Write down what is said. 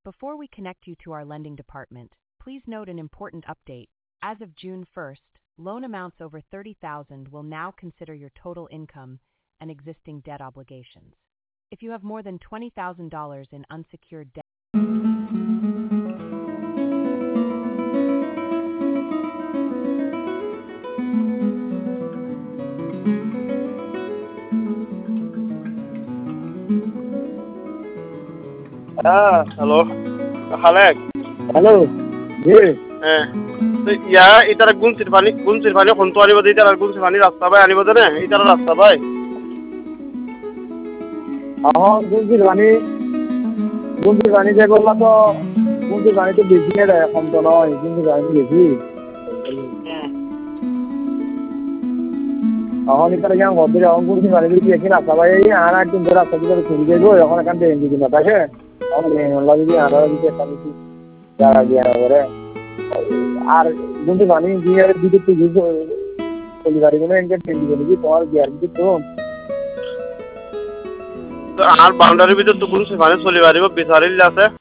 Before we connect you to our lending department, please note an important update. As of June 1st, loan amounts over $30,000 will now consider your total income and existing debt obligations. If you have more than $20,000 in unsecured debt, hello Khalek hello জি হ্যাঁ ইয়া ইতারা গুনসির পানি কোন তো আনিব ইতারা গুনসির পানি রাস্তা ভাই আনিব না ইতারা রাস্তা ভাই এখন গুঞ্জির পানি যে করলা তো গুঞ্জির পানি তো বেশি রে কম তো নয় গুঞ্জির পানি তো বেশি এখন ইতারা কেমন ঘর এখন গুঞ্জির পানি যদি দেখি রাস্তা ভাই আর একদিন ধরে রাস্তা দিকে চলে যাইব এখন এখান থেকে যদি না থাকে এখন যদি আরো যদি একটা বেশি জায়গা দিয়ে করে আর গুঞ্জির পানি দিয়ে দিতে তো চলি পারিব না এনকে টেন্ডি করে দিই তোমার বিয়ার দিতে তো আর বাউন্ডারির ভিতর তো গুনসির পানি চলি পারিব বিচারিল আছে